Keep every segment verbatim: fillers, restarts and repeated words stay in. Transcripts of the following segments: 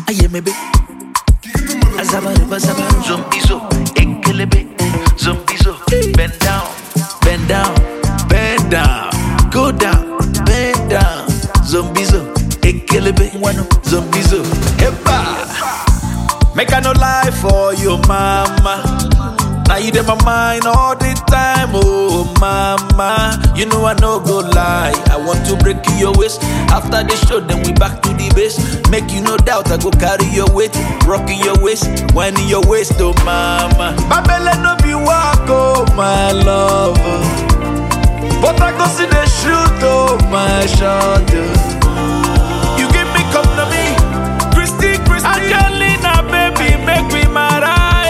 Aye me be. Azabaru bazabaru. Zombizo, ekelebe. Zombizo, bend down, bend down, bend down, go down, bend down. Zombizo, ekelebe. Zombizo, heba. Make I no lie for you, mama. Now you in my mind all the time, oh mama. You know I no go lie. I want to break your waist. After the show, then we back to the base. Make you no doubt, I go carry your weight, rocking your waist, winding your waist, oh mama. My belly no be walk, oh my love. But I go see the shoot, oh my shot. You give me come to me, Christy, Christy, Angelina, baby, make me mad.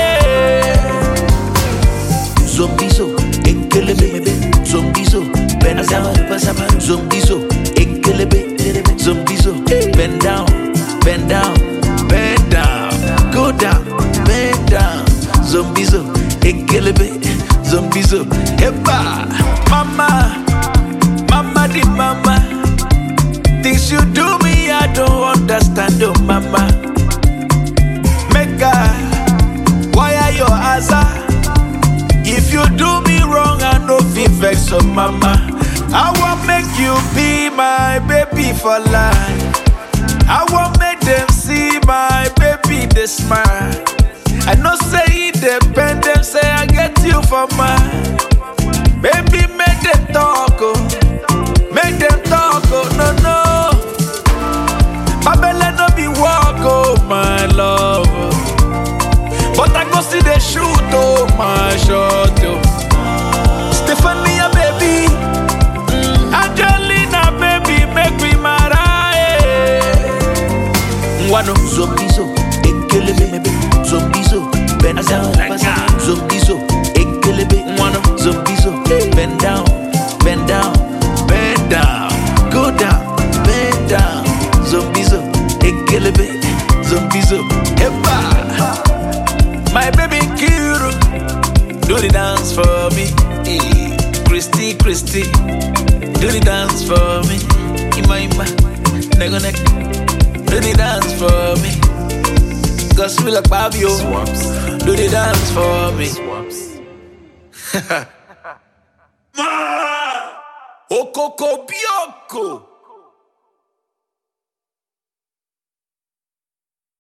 Zombizo, ekelebe, zombizo, bend down, zombizo, ekelebe, zombizo, bend down, bend down, bend down, go down, bend down, zombizo, ekelebe, zombizo, heba, mama, mama di mama, things you do me I don't understand, oh mama, Mega, why are your eyes? If you do me wrong, I know feel vex, so mama. I want make you be my baby for life. I want make them see my baby they smile. I know say it depend them say I get you for mine. Baby make them talk, oh, make them talk, oh no no. My belly no be walk, oh my love. But I go see the shoot, oh my shot, oh. Stephania, baby, mm. Angelina, baby, make me mad, eh. Wano zombizo, ekelebe, baby, zombizo, bend down, zombizo, ekelebe, wano zombizo, bend down, bend down, bend down, go down, bend down, zombizo, ekelebe, zombizo, heba. My baby Kiro, do the dance for me. Hey, Christy, Christy, do the dance for me. Ima, ima, nego, nego, do the dance for me. Gospel like Babio, do the dance for me. Ma, Okoko Bioko.